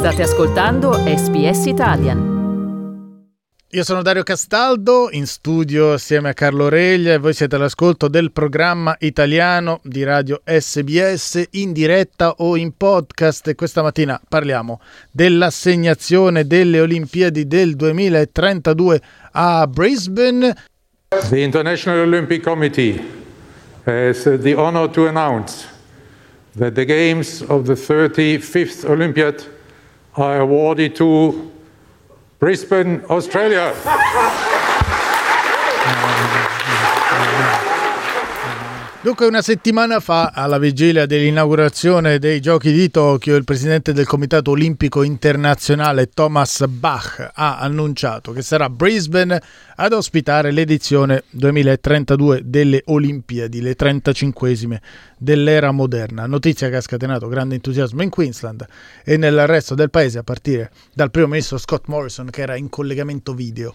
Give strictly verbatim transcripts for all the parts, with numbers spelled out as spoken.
State ascoltando S B S Italian. Io sono Dario Castaldo, in studio assieme a Carlo Reglia, e voi siete all'ascolto del programma italiano di Radio S B S in diretta o in podcast, e questa mattina parliamo dell'assegnazione delle Olimpiadi del duemilatrentadue a Brisbane. The International Olympic Committee has the honor to announce that the games of the thirty-fifth Olympiad are awarded to Brisbane, Australia. Dunque, una settimana fa, alla vigilia dell'inaugurazione dei Giochi di Tokyo, il presidente del Comitato Olimpico Internazionale Thomas Bach ha annunciato che sarà Brisbane ad ospitare l'edizione duemilatrentadue delle Olimpiadi, le trentacinquesime dell'era moderna. Notizia che ha scatenato grande entusiasmo in Queensland e nel resto del paese, a partire dal primo ministro Scott Morrison, che era in collegamento video.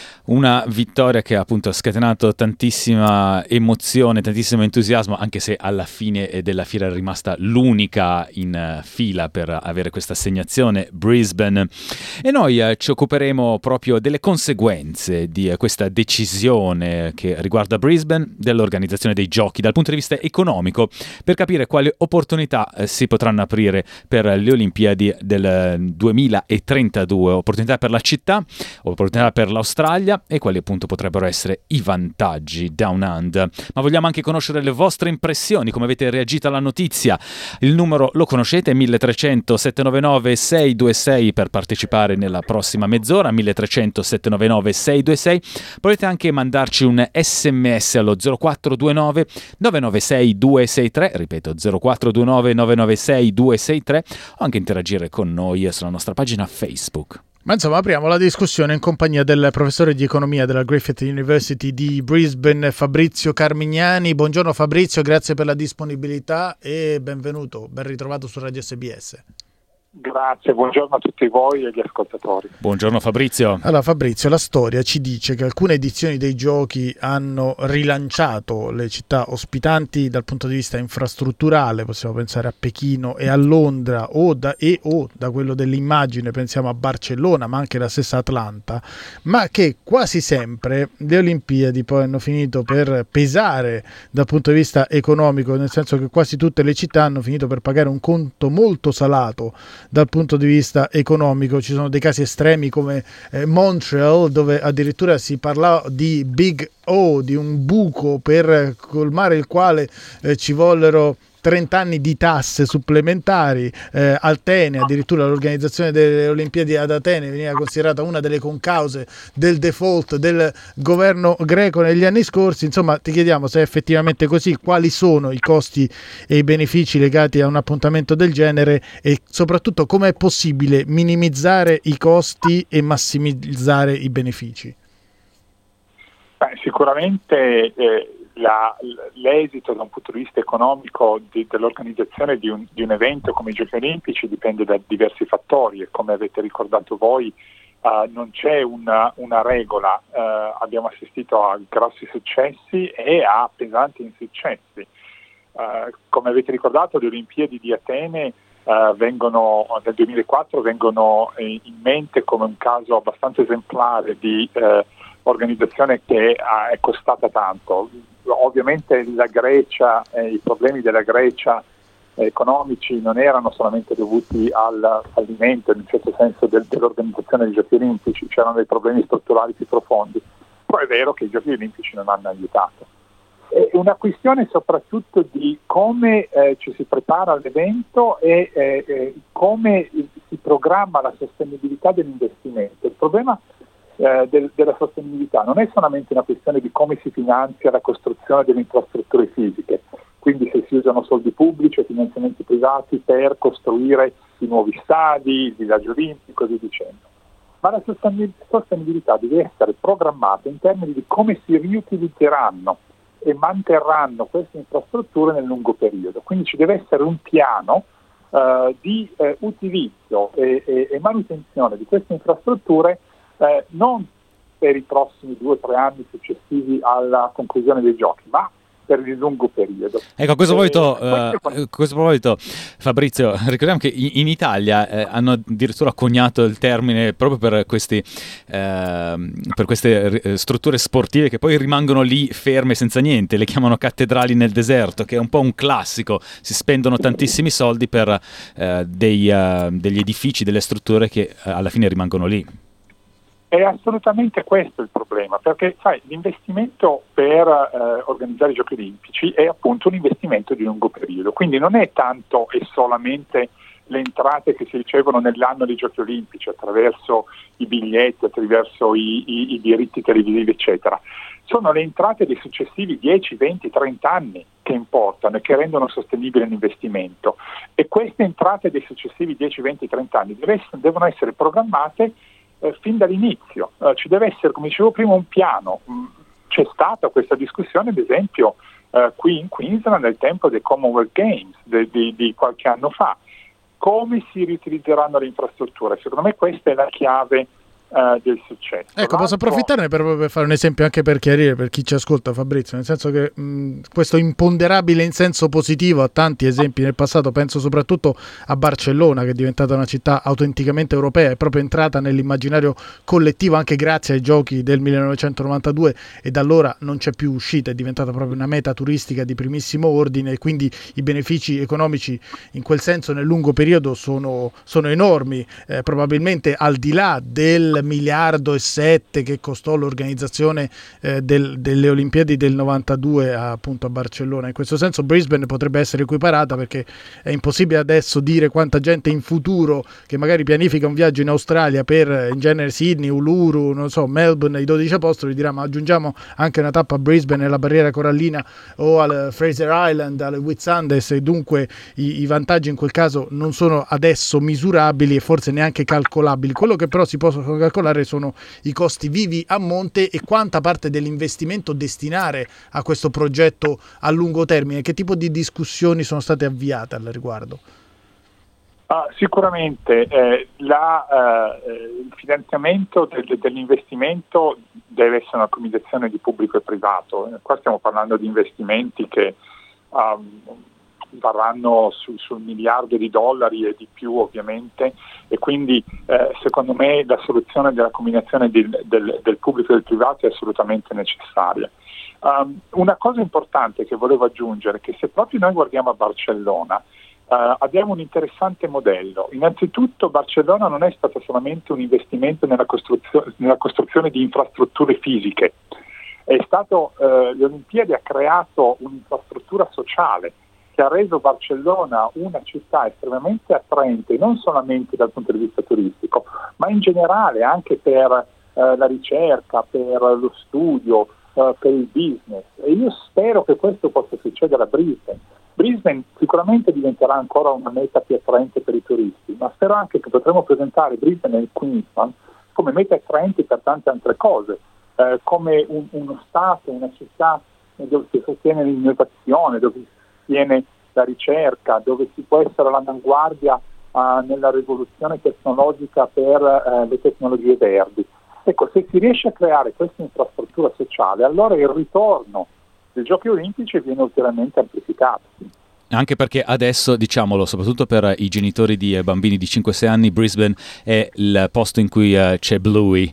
Una vittoria che ha appunto scatenato tantissima emozione, tantissimo entusiasmo, anche se alla fine della fiera è rimasta l'unica in fila per avere questa assegnazione, Brisbane. E noi eh, ci occuperemo proprio delle conseguenze di eh, questa decisione che riguarda Brisbane, dell'organizzazione dei giochi dal punto di vista economico, per capire quali opportunità eh, si potranno aprire per le Olimpiadi del duemilatrentadue, opportunità per la città, opportunità per l'Australia, e quali appunto potrebbero essere i vantaggi Down Under. Ma vogliamo anche conoscere le vostre impressioni, come avete reagito alla notizia. Il numero lo conoscete, mille trecento settecentonovantanove sei due sei, per partecipare nella prossima mezz'ora, mille trecento settecentonovantanove sei due sei. Potete anche mandarci un sms allo zero quattro due nove nove nove sei due sei tre, ripeto zero quattro due nove nove nove sei due sei tre, o anche interagire con noi sulla nostra pagina Facebook. Ma insomma, apriamo la discussione in compagnia del professore di economia della Griffith University di Brisbane, Fabrizio Carmignani. Buongiorno Fabrizio, grazie per la disponibilità e benvenuto, ben ritrovato su Radio S B S. Grazie, buongiorno a tutti voi e agli ascoltatori. Buongiorno Fabrizio. Allora Fabrizio, la storia ci dice che alcune edizioni dei giochi hanno rilanciato le città ospitanti dal punto di vista infrastrutturale, possiamo pensare a Pechino e a Londra, o da, e o da quello dell'immagine pensiamo a Barcellona, ma anche la stessa Atlanta, ma che quasi sempre le Olimpiadi poi hanno finito per pesare dal punto di vista economico, nel senso che quasi tutte le città hanno finito per pagare un conto molto salato dal punto di vista economico. Ci sono dei casi estremi come eh, Montreal, dove addirittura si parlava di Big O, di un buco per colmare il quale eh, ci vollero trenta anni di tasse supplementari. eh, Atene, addirittura l'organizzazione delle Olimpiadi ad Atene veniva considerata una delle concause del default del governo greco negli anni scorsi. Insomma, ti chiediamo se è effettivamente così, quali sono i costi e i benefici legati a un appuntamento del genere, e soprattutto come è possibile minimizzare i costi e massimizzare i benefici. Beh, sicuramente eh, La, l'esito da un punto di vista economico di, dell'organizzazione di un, di un evento come i Giochi Olimpici dipende da diversi fattori, e come avete ricordato voi uh, non c'è una, una regola. Uh, abbiamo assistito a grossi successi e a pesanti insuccessi. Uh, come avete ricordato, le Olimpiadi di Atene uh, vengono, nel duemilaquattro vengono in mente come un caso abbastanza esemplare di uh, organizzazione che uh, è costata tanto. Ovviamente la Grecia, eh, i problemi della Grecia eh, economici non erano solamente dovuti al fallimento, in un certo senso, del, dell'organizzazione dei Giochi Olimpici, c'erano dei problemi strutturali più profondi. Poi è vero che i Giochi Olimpici non hanno aiutato. È una questione soprattutto di come eh, ci si prepara all'evento e eh, eh, come si programma la sostenibilità dell'investimento. Il problema Eh, del, della sostenibilità non è solamente una questione di come si finanzia la costruzione delle infrastrutture fisiche, quindi se si usano soldi pubblici o finanziamenti privati per costruire i nuovi stadi, il villaggio olimpico e così dicendo, ma la sostenibilità deve essere programmata in termini di come si riutilizzeranno e manterranno queste infrastrutture nel lungo periodo. Quindi ci deve essere un piano eh, di eh, utilizzo e, e, e manutenzione di queste infrastrutture, Eh, non per i prossimi due o tre anni successivi alla conclusione dei giochi, ma per il lungo periodo. Ecco, a questo proposito, eh, uh, questo proposito Fabrizio, ricordiamo che in, in Italia eh, hanno addirittura coniato il termine proprio per questi eh, per queste strutture sportive che poi rimangono lì ferme senza niente, le chiamano cattedrali nel deserto, che è un po' un classico, si spendono tantissimi soldi per eh, dei, uh, degli edifici, delle strutture che uh, alla fine rimangono lì. È assolutamente questo il problema, perché sai, l'investimento per eh, organizzare i Giochi Olimpici è appunto un investimento di lungo periodo, quindi non è tanto e solamente le entrate che si ricevono nell'anno dei Giochi Olimpici attraverso i biglietti, attraverso i, i, i diritti televisivi eccetera, sono le entrate dei successivi dieci, venti, trenta anni che importano e che rendono sostenibile l'investimento, e queste entrate dei successivi dieci, venti, trenta anni deve, devono essere programmate Eh, fin dall'inizio. Eh, ci deve essere, come dicevo prima, un piano. Mm, c'è stata questa discussione, ad esempio, eh, qui in Queensland nel tempo dei Commonwealth Games de, de, di qualche anno fa. Come si riutilizzeranno le infrastrutture? Secondo me questa è la chiave uh, del successo. Ecco, L'altro... posso approfittarne per, per fare un esempio anche per chiarire per chi ci ascolta, Fabrizio, nel senso che mh, questo imponderabile in senso positivo ha tanti esempi nel passato, penso soprattutto a Barcellona, che è diventata una città autenticamente europea, è proprio entrata nell'immaginario collettivo anche grazie ai giochi del millenovecentonovantadue e da allora non c'è più uscita, è diventata proprio una meta turistica di primissimo ordine, quindi i benefici economici in quel senso nel lungo periodo sono, sono enormi, eh, probabilmente al di là del miliardo e sette che costò l'organizzazione eh, del, delle Olimpiadi del novantadue a, appunto a Barcellona. In questo senso Brisbane potrebbe essere equiparata, perché è impossibile adesso dire quanta gente in futuro che magari pianifica un viaggio in Australia per in genere Sydney, Uluru, non so, Melbourne, i dodici apostoli, dirà ma aggiungiamo anche una tappa a Brisbane, alla barriera corallina o al Fraser Island, alle Whitsundays, e dunque i, i vantaggi in quel caso non sono adesso misurabili e forse neanche calcolabili. Quello che però si possono calcolare sono i costi vivi a monte e quanta parte dell'investimento destinare a questo progetto a lungo termine. Che tipo di discussioni sono state avviate al riguardo? Ah, sicuramente eh, la, eh, il finanziamento del, dell'investimento deve essere una combinazione di pubblico e privato. Eh, qua stiamo parlando di investimenti che um, varranno su, sul miliardo di dollari e di più ovviamente, e quindi eh, secondo me la soluzione della combinazione di, del, del pubblico e del privato è assolutamente necessaria. Um, una cosa importante che volevo aggiungere è che se proprio noi guardiamo a Barcellona Uh, abbiamo un interessante modello. Innanzitutto Barcellona non è stato solamente un investimento nella, costruzio- nella costruzione di infrastrutture fisiche, è stato, uh, le Olimpiadi ha creato un'infrastruttura sociale che ha reso Barcellona una città estremamente attraente, non solamente dal punto di vista turistico, ma in generale anche per uh, la ricerca, per lo studio, uh, per il business, e io spero che questo possa succedere a Brisbane. Brisbane sicuramente diventerà ancora una meta più attraente per i turisti, ma spero anche che potremo presentare Brisbane e Queensland come meta attraenti per tante altre cose, eh, come un, uno stato, una città dove si sostiene l'innovazione, dove si sostiene la ricerca, dove si può essere all'avanguardia eh, nella rivoluzione tecnologica per eh, le tecnologie verdi. Ecco, se si riesce a creare questa infrastruttura sociale, allora il ritorno dei Giochi Olimpici viene ulteriormente amplificato. Anche perché adesso, diciamolo, soprattutto per i genitori di eh, bambini di cinque sei anni, Brisbane è il posto in cui uh, c'è Bluey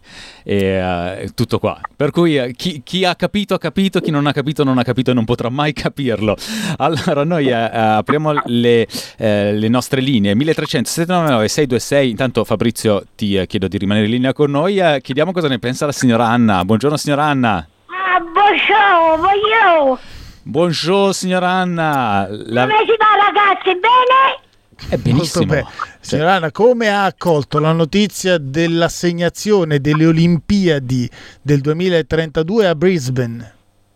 e uh, tutto qua. Per cui uh, chi, chi ha capito ha capito, chi non ha capito non ha capito e non potrà mai capirlo. Allora noi uh, uh, apriamo le, uh, le nostre linee mille trecento sette nove nove sei due sei. Intanto Fabrizio ti uh, chiedo di rimanere in linea con noi. Uh, chiediamo cosa ne pensa la signora Anna. Buongiorno signora Anna. Bonjour, bonjour. Buongiorno signora Anna. La... Come si va ragazzi, bene? È benissimo. Bene. Signora Anna, come ha accolto la notizia dell'assegnazione delle Olimpiadi del duemilatrentadue a Brisbane?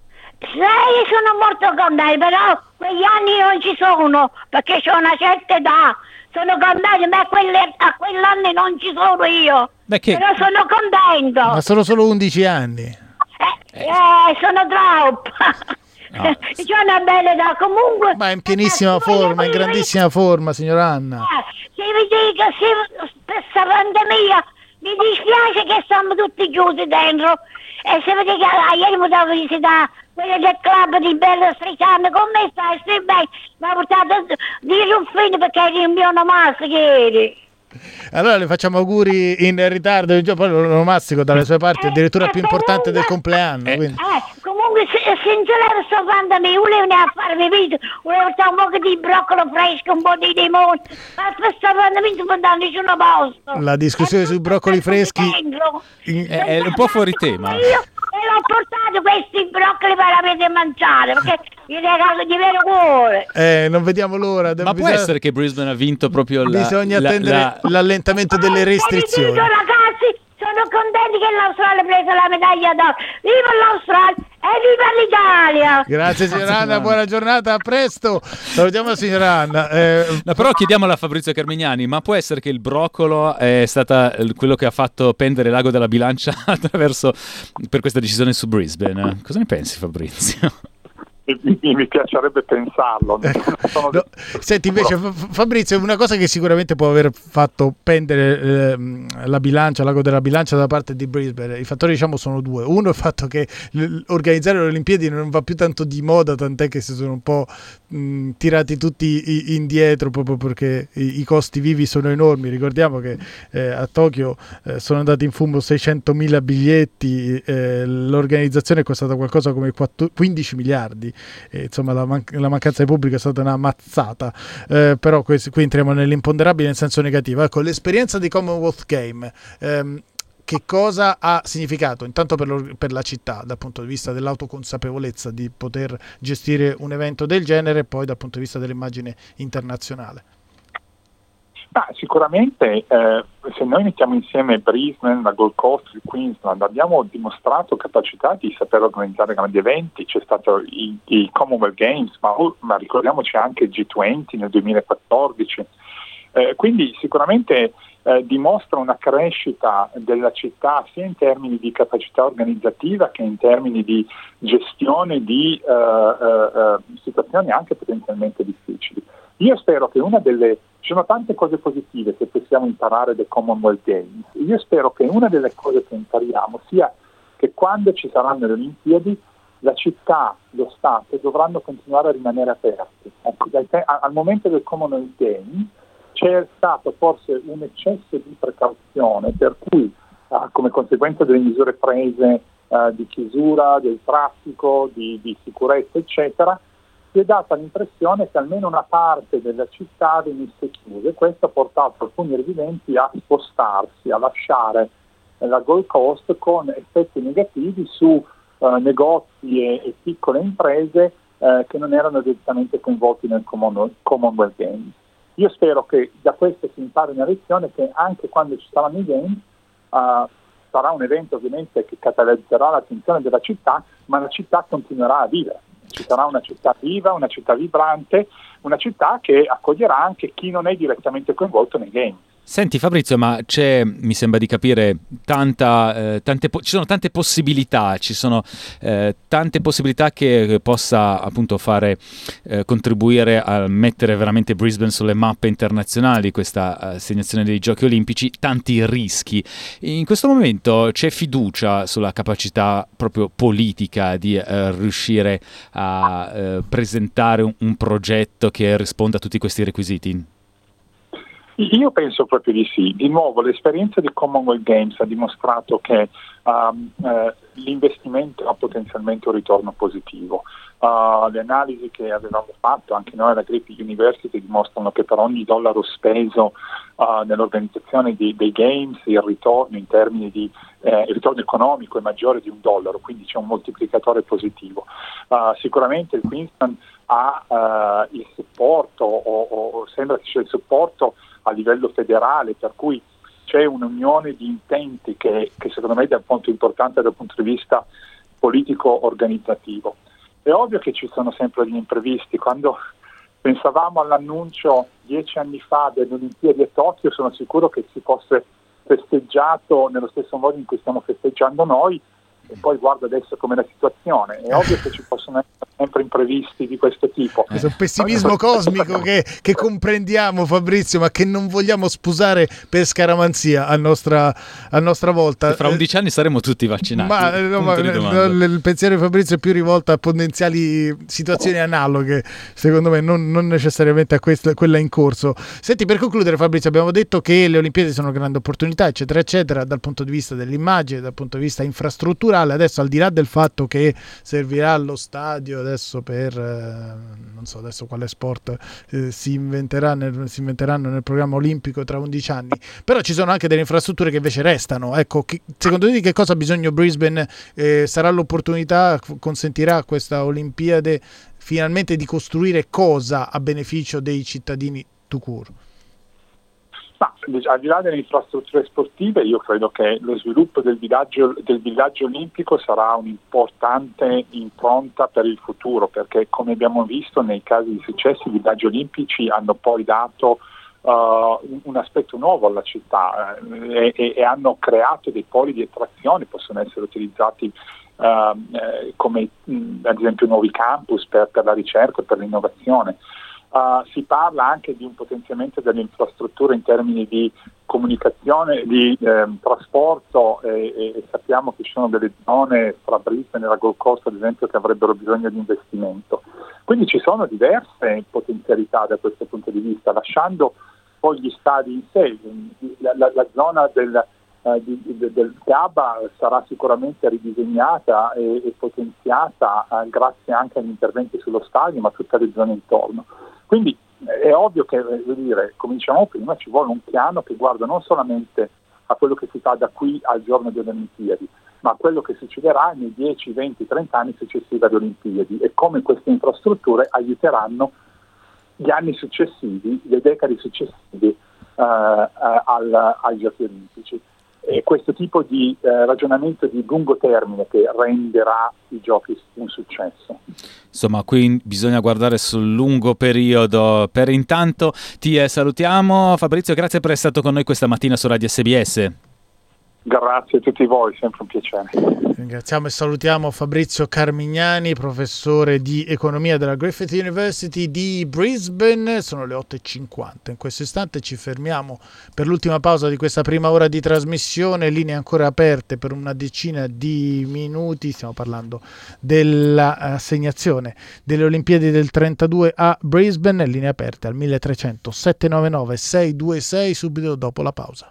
Sai, sono molto contenta, però quegli anni non ci sono, perché c'ho una certa età. Sono contenta, ma a, quelle, a quell'anni non ci sono io. Beh, che... Però sono contento. Ma sono solo undici anni. Eh, eh, sono troppo. No. C'è una bella età comunque. Ma è in pienissima forma, in grandissima forma, signora Anna. Eh, se vi dico, se per la pandemia mi dispiace che siamo tutti chiusi dentro. E se vedi che ah, ieri mi devo visitare quello del club di Bello Stricciano, come stai? Stai bene? Mi ha portato di Ruffini perché eri il mio onomastico ieri. Allora le facciamo auguri in ritardo, poi l'onomastico dalle sue parti è addirittura più importante del compleanno. Eh, quindi. eh, comunque se, se non ce l'era sto fandomi, volevo a farmi video, volevo fare un po' di broccolo fresco, un po' di limone, ma per sto fandomi non può andare nessuno posto. La discussione sui broccoli freschi è, è un po' fuori tema. Io e l'ho portato questi broccoli per avete mangiare, perché io regalo di vero cuore. Eh, non vediamo l'ora. Ma bisogna... può essere che Brisbane ha vinto proprio la... Bisogna la, attendere la... l'allentamento delle restrizioni. Dico, ragazzi, sono contenti che l'Australia ha preso la medaglia d'oro. Viva l'Australia e viva l'Italia! Grazie signora Anna, buona giornata, a presto. Salutiamo la signora Anna. Eh... No, però chiediamolo a Fabrizio Carmignani, ma può essere che il broccolo è stata quello che ha fatto pendere l'ago della bilancia attraverso per questa decisione su Brisbane? Cosa ne pensi, Fabrizio? Mi, mi piacerebbe pensarlo. Sono no, senti invece Fabrizio, una cosa che sicuramente può aver fatto pendere eh, la bilancia, l'ago della bilancia da parte di Brisbane, i fattori diciamo sono due. Uno è il fatto che l- organizzare le Olimpiadi non va più tanto di moda, tant'è che si sono un po' mh, tirati tutti i- indietro proprio perché i-, i costi vivi sono enormi. Ricordiamo che eh, a Tokyo eh, sono andati in fumo seicentomila biglietti, eh, l'organizzazione è costata qualcosa come quindici miliardi. E, insomma la, man- la mancanza di pubblico è stata una mazzata, eh, però que- qui entriamo nell'imponderabile in senso negativo. Ecco, l'esperienza di Commonwealth Game ehm, che cosa ha significato intanto per, per la città dal punto di vista dell'autoconsapevolezza di poter gestire un evento del genere e poi dal punto di vista dell'immagine internazionale? Ma sicuramente eh, se noi mettiamo insieme Brisbane, la Gold Coast, il Queensland, abbiamo dimostrato capacità di saper organizzare grandi eventi. C'è stato i, i Commonwealth Games, ma, ma ricordiamoci anche il G venti nel duemilaquattordici. Eh, quindi sicuramente eh, dimostra una crescita della città sia in termini di capacità organizzativa che in termini di gestione di eh, eh, situazioni anche potenzialmente difficili. Io spero che una delle Ci sono tante cose positive che possiamo imparare dai Commonwealth Games. Io spero che una delle cose che impariamo sia che quando ci saranno le Olimpiadi la città, lo Stato dovranno continuare a rimanere aperti. Ecco, te- al momento del Commonwealth Games c'è stato forse un eccesso di precauzione per cui eh, come conseguenza delle misure prese eh, di chiusura del traffico, di, di sicurezza eccetera, si è data l'impressione che almeno una parte della città venisse chiusa e questo ha portato alcuni residenti a spostarsi, a lasciare la Gold Coast con effetti negativi su eh, negozi e, e piccole imprese eh, che non erano direttamente coinvolti nel Commonwealth Games. Io spero che da questo si impari una lezione che anche quando ci saranno i Games uh, sarà un evento ovviamente che catalizzerà l'attenzione della città, ma la città continuerà a vivere. Ci sarà una città viva, una città vibrante, una città che accoglierà anche chi non è direttamente coinvolto nei game. Senti Fabrizio, ma c'è, mi sembra di capire, tanta, eh, tante po- ci sono tante possibilità, ci sono eh, tante possibilità che, che possa appunto fare eh, contribuire a mettere veramente Brisbane sulle mappe internazionali, questa assegnazione dei Giochi Olimpici, tanti rischi. In questo momento c'è fiducia sulla capacità proprio politica di eh, riuscire a eh, presentare un, un progetto che risponda a tutti questi requisiti? Io penso proprio di sì. Di nuovo l'esperienza di Commonwealth Games ha dimostrato che um, eh, l'investimento ha potenzialmente un ritorno positivo. Uh, le analisi che avevamo fatto anche noi alla Griffith University dimostrano che per ogni dollaro speso uh, nell'organizzazione di, dei Games il ritorno in termini di eh, il ritorno economico è maggiore di un dollaro, quindi c'è un moltiplicatore positivo. Uh, sicuramente il Queensland ha uh, il supporto o, o sembra che c'è il supporto a livello federale, per cui c'è un'unione di intenti che, che secondo me è un punto importante dal punto di vista politico-organizzativo. È ovvio che ci sono sempre gli imprevisti. Quando pensavamo all'annuncio dieci anni fa delle Olimpiadi a Tokyo, sono sicuro che si fosse festeggiato nello stesso modo in cui stiamo festeggiando noi, e poi guarda adesso com'è la situazione. È ovvio che ci possono essere sempre imprevisti di questo tipo. Questo è un pessimismo cosmico che, che comprendiamo, Fabrizio, ma che non vogliamo sposare per scaramanzia a nostra, a nostra volta. Fra undici anni saremo tutti vaccinati. Ma, no, ma il pensiero di Fabrizio è più rivolto a potenziali situazioni analoghe, secondo me, non, non necessariamente a questa, quella in corso. Senti, per concludere, Fabrizio, abbiamo detto che le Olimpiadi sono una grande opportunità, eccetera, eccetera, dal punto di vista dell'immagine, dal punto di vista infrastrutturale. Adesso, al di là del fatto che servirà lo stadio adesso per, eh, non so adesso quale sport eh, si, inventerà nel, si inventeranno nel programma olimpico tra undici anni, però ci sono anche delle infrastrutture che invece restano. Ecco, che, secondo te di che cosa ha bisogno Brisbane? Eh, sarà l'opportunità, consentirà a questa Olimpiade finalmente di costruire cosa a beneficio dei cittadini tout court? Ma, al di là delle infrastrutture sportive, io credo che lo sviluppo del villaggio, del villaggio olimpico sarà un'importante impronta per il futuro, perché come abbiamo visto nei casi di successo i villaggi olimpici hanno poi dato uh, un aspetto nuovo alla città eh, e, e hanno creato dei poli di attrazione, possono essere utilizzati uh, eh, come mh, ad esempio nuovi campus per, per la ricerca e per l'innovazione. Uh, si parla anche di un potenziamento delle infrastrutture in termini di comunicazione, di eh, trasporto e, e sappiamo che ci sono delle zone fra Brisbane e la Gold Coast ad esempio che avrebbero bisogno di investimento. Quindi ci sono diverse potenzialità da questo punto di vista, lasciando poi gli stadi in sé. La, la, la zona del, uh, di, de, del Gabba sarà sicuramente ridisegnata e, e potenziata uh, grazie anche agli interventi sullo stadio ma a tutte le zone intorno. Quindi è ovvio che, voglio dire, come dicevamo prima, ci vuole un piano che guarda non solamente a quello che si fa da qui al giorno delle Olimpiadi, ma a quello che succederà nei dieci, venti, trenta anni successivi alle Olimpiadi e come queste infrastrutture aiuteranno gli anni successivi, le decadi successive uh, uh, al, ai Giochi Olimpici. E questo tipo di eh, ragionamento di lungo termine che renderà i giochi un successo. Insomma, qui bisogna guardare sul lungo periodo. Per intanto ti eh, salutiamo. Fabrizio, grazie per essere stato con noi questa mattina su Radio S B S. Grazie a tutti voi, sempre un piacere. Ringraziamo e salutiamo Fabrizio Carmignani, professore di economia della Griffith University di Brisbane. Sono le otto e cinquanta. In questo istante ci fermiamo per l'ultima pausa di questa prima ora di trasmissione. Linee ancora aperte per una decina di minuti. Stiamo parlando dell'assegnazione delle Olimpiadi del trentadue a Brisbane. Linee aperte al milletrecento sette nove nove sei due sei subito dopo la pausa.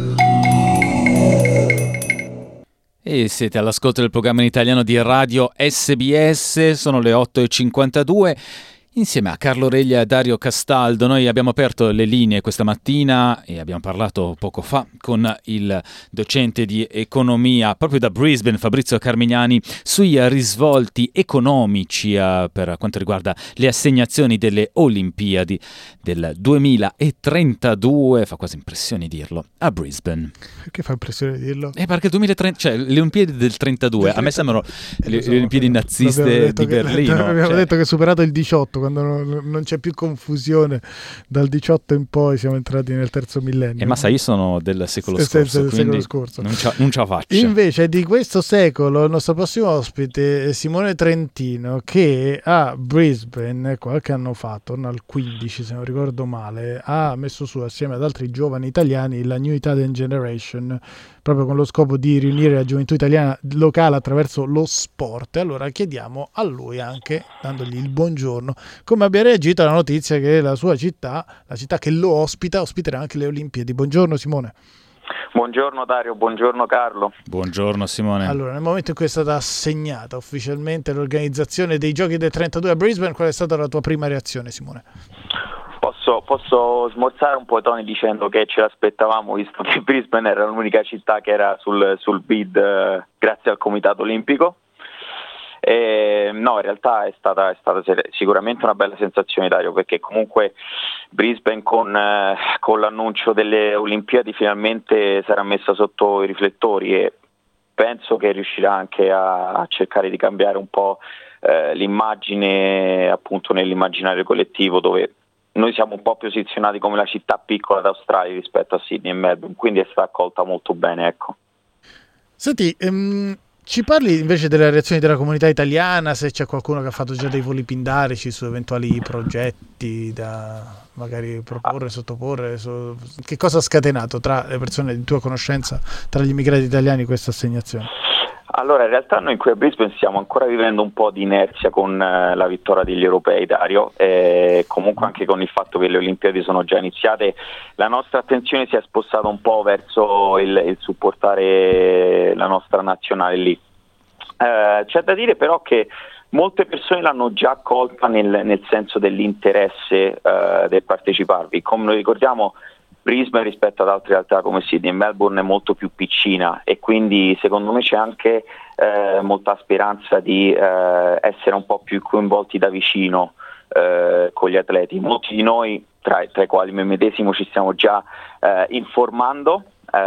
E siete all'ascolto del programma in italiano di Radio S B S, sono le otto e cinquantadue. Insieme a Carlo Reglia e Dario Castaldo noi abbiamo aperto le linee questa mattina e abbiamo parlato poco fa con il docente di economia proprio da Brisbane, Fabrizio Carmignani, sui risvolti economici uh, per quanto riguarda le assegnazioni delle Olimpiadi del duemilatrentadue. Fa quasi impressione dirlo, a Brisbane. Perché fa impressione dirlo? Eh, perché il duemilatrenta, cioè le Olimpiadi del trentadue, a me sembrano le, le Olimpiadi naziste di che, Berlino. Abbiamo cioè. detto che è superato il diciotto, quando non, non c'è più confusione, dal diciotto in poi siamo entrati nel terzo millennio. E ma sai, io sono del secolo Se, scorso, del secolo scorso. Non, c'ha, non ce la faccio. Invece di questo secolo, il nostro prossimo ospite è Simone Trentino, che a Brisbane qualche anno fa, attorno al quindici se non ricordo male, ha messo su assieme ad altri giovani italiani la New Italian Generation, proprio con lo scopo di riunire la gioventù italiana locale attraverso lo sport. E allora chiediamo a lui, anche dandogli il buongiorno, come abbia reagito alla notizia che la sua città, la città che lo ospita, ospiterà anche le Olimpiadi. Buongiorno Simone. Buongiorno Dario, buongiorno Carlo. Buongiorno Simone. Allora, nel momento in cui è stata assegnata ufficialmente l'organizzazione dei Giochi del trentadue a Brisbane, qual è stata la tua prima reazione, Simone? Posso, posso smorzare un po' i toni dicendo che ce l'aspettavamo, visto che Brisbane era l'unica città che era sul, sul bid eh, grazie al Comitato Olimpico. E, no, in realtà è stata, è stata sicuramente una bella sensazione, Dario, perché comunque Brisbane con, eh, con l'annuncio delle Olimpiadi finalmente sarà messa sotto i riflettori e penso che riuscirà anche a, a cercare di cambiare un po' eh, l'immagine appunto nell'immaginario collettivo, dove noi siamo un po' posizionati come la città piccola d'Australia rispetto a Sydney e Melbourne, quindi è stata accolta molto bene, ecco. Senti, ehm... ci parli invece delle reazioni della comunità italiana, se c'è qualcuno che ha fatto già dei voli pindarici su eventuali progetti da magari proporre, sottoporre, su... che cosa ha scatenato tra le persone di tua conoscenza, tra gli immigrati italiani, questa assegnazione? Allora, in realtà noi qui a Brisbane stiamo ancora vivendo un po' di inerzia con eh, la vittoria degli europei, Dario, e comunque anche con il fatto che le Olimpiadi sono già iniziate, la nostra attenzione si è spostata un po' verso il, il supportare la nostra nazionale lì. Eh, c'è da dire però che molte persone l'hanno già accolta nel, nel senso dell'interesse eh, del parteciparvi. Come noi ricordiamo, Brisbane rispetto ad altre realtà come Sydney e Melbourne è molto più piccina e quindi secondo me c'è anche eh, molta speranza di eh, essere un po' più coinvolti da vicino eh, con gli atleti. Molti di noi, tra, tra i quali me medesimo, ci stiamo già eh, informando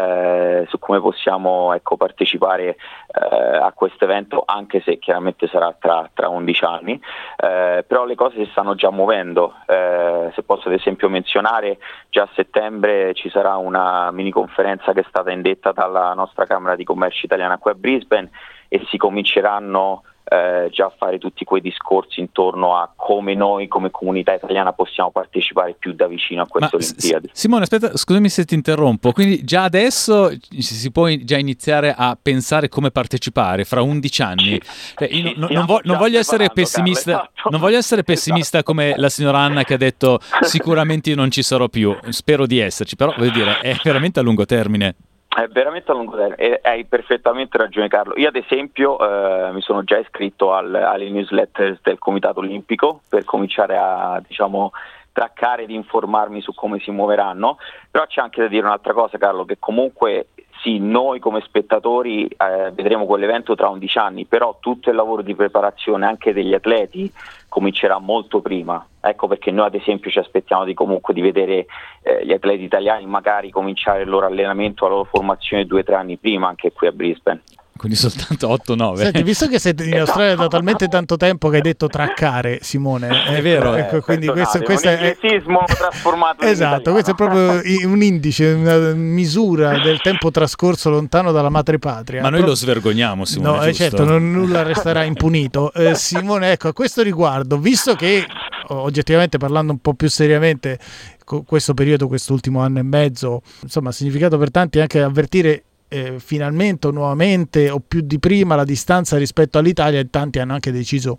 Eh, su come possiamo ecco, partecipare eh, a questo evento, anche se chiaramente sarà tra, tra undici anni, eh, però le cose si stanno già muovendo. Eh, se posso ad esempio menzionare, già a settembre ci sarà una mini conferenza che è stata indetta dalla nostra Camera di Commercio italiana qui a Brisbane e si cominceranno Eh, già a fare tutti quei discorsi intorno a come noi come comunità italiana possiamo partecipare più da vicino a queste Ma, Olimpiadi. S- Simone, aspetta, scusami se ti interrompo, quindi già adesso si può già iniziare a pensare come partecipare fra undici anni? Sì, cioè, io sì, non, sì, non, vo- non voglio essere pessimista, Carlo, esatto. non voglio essere pessimista Esatto. come la signora Anna che ha detto sicuramente io non ci sarò più, spero di esserci, però voglio dire è veramente a lungo termine. È veramente a lungo termine, hai perfettamente ragione Carlo. Io ad esempio eh, mi sono già iscritto al, alle newsletter del Comitato Olimpico per cominciare a diciamo traccare ed informarmi su come si muoveranno, però c'è anche da dire un'altra cosa Carlo, che comunque sì, noi come spettatori eh, vedremo quell'evento tra undici anni, però tutto il lavoro di preparazione anche degli atleti comincerà molto prima. Ecco perché noi ad esempio ci aspettiamo di comunque di vedere eh, gli atleti italiani magari cominciare il loro allenamento, la loro formazione due o tre anni prima anche qui a Brisbane. Quindi soltanto otto nove. Senti, visto che sei in Australia da talmente tanto tempo che hai detto traccare, Simone, è vero. Ecco, quindi questo, è questo un è inglesismo trasformato in esatto, italiano. questo è proprio un indice, una misura del tempo trascorso lontano dalla madrepatria. Ma noi Pro- lo svergogniamo, Simone. No, eh, giusto? certo, non, nulla resterà impunito. Eh, Simone, ecco, a questo riguardo, visto che oggettivamente parlando un po' più seriamente, questo periodo, quest'ultimo anno e mezzo, insomma, ha significato per tanti anche avvertire Eh, finalmente o nuovamente o più di prima la distanza rispetto all'Italia, e tanti hanno anche deciso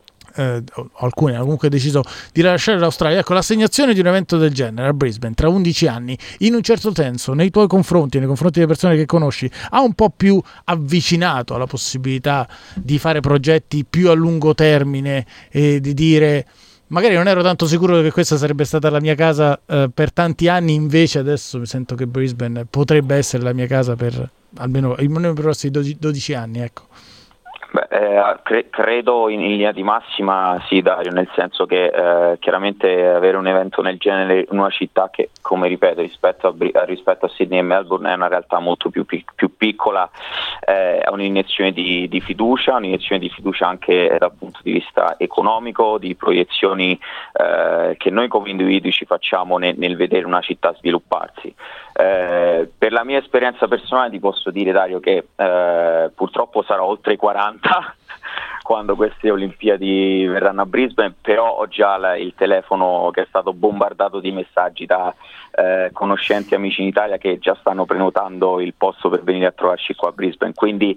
eh, alcuni hanno comunque deciso di lasciare l'Australia. Ecco, l'assegnazione di un evento del genere a Brisbane tra undici anni, in un certo senso nei tuoi confronti, nei confronti delle persone che conosci, ha un po' più avvicinato alla possibilità di fare progetti più a lungo termine e di dire magari non ero tanto sicuro che questa sarebbe stata la mia casa eh, per tanti anni, invece adesso mi sento che Brisbane potrebbe essere la mia casa per almeno, almeno per i prossimi dodici anni, ecco. Beh, eh, cre- credo in, in linea di massima sì Dario, nel senso che eh, chiaramente avere un evento del genere in una città che, come ripeto, rispetto a, Bri- rispetto a Sydney e Melbourne è una realtà molto più, pic- più piccola, eh, è un'iniezione di, di fiducia, un'iniezione di fiducia anche dal punto di vista economico, di proiezioni eh, che noi come individui ci facciamo nel, nel vedere una città svilupparsi. Eh, per la mia esperienza personale ti posso dire Dario che eh, purtroppo sarò oltre i quaranta quando queste Olimpiadi verranno a Brisbane, però ho già la, il telefono che è stato bombardato di messaggi da eh, conoscenti e amici in Italia che già stanno prenotando il posto per venire a trovarci qua a Brisbane, quindi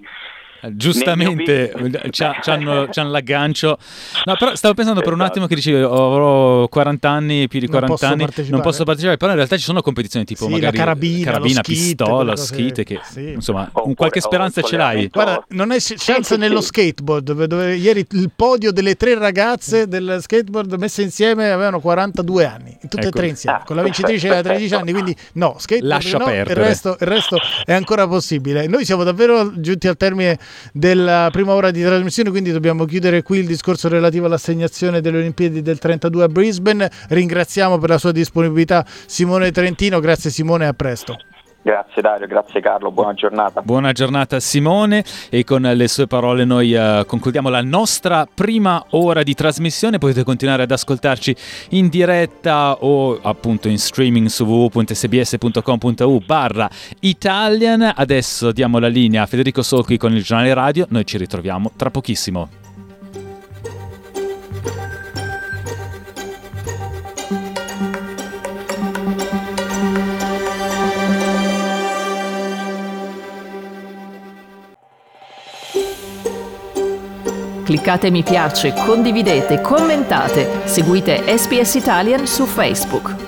giustamente c'hanno l'aggancio. No, però stavo pensando per un attimo che dicevi avrò quaranta anni, più di quaranta anni, non posso partecipare, però in realtà ci sono competizioni tipo sì, magari la carabina, carabina skit, pistola, skit, che sì. insomma oh, un qualche oh, speranza oh, ce l'hai. Guarda, non è chance sì, nello sì. skateboard dove, dove ieri il podio delle tre ragazze del skateboard messe insieme avevano quarantadue anni, tutte Ecco. e tre insieme, Ah, con la vincitrice aveva tredici anni, quindi no, skateboard Lascia no, il perdere. resto, il resto è ancora possibile. Noi siamo davvero giunti al termine della prima ora di trasmissione, quindi dobbiamo chiudere qui il discorso relativo all'assegnazione delle Olimpiadi del trentadue a Brisbane. Ringraziamo per la sua disponibilità Simone Trentino, grazie Simone, a presto. Grazie Dario, grazie Carlo, buona giornata. Buona giornata Simone, e con le sue parole noi uh, concludiamo la nostra prima ora di trasmissione. Potete continuare ad ascoltarci in diretta o appunto in streaming su w w w punto s b s punto com punto u barra Italian. Adesso diamo la linea a Federico Solchi con il giornale radio, noi ci ritroviamo tra pochissimo. Cliccate mi piace, condividete, commentate, seguite S B S Italian su Facebook.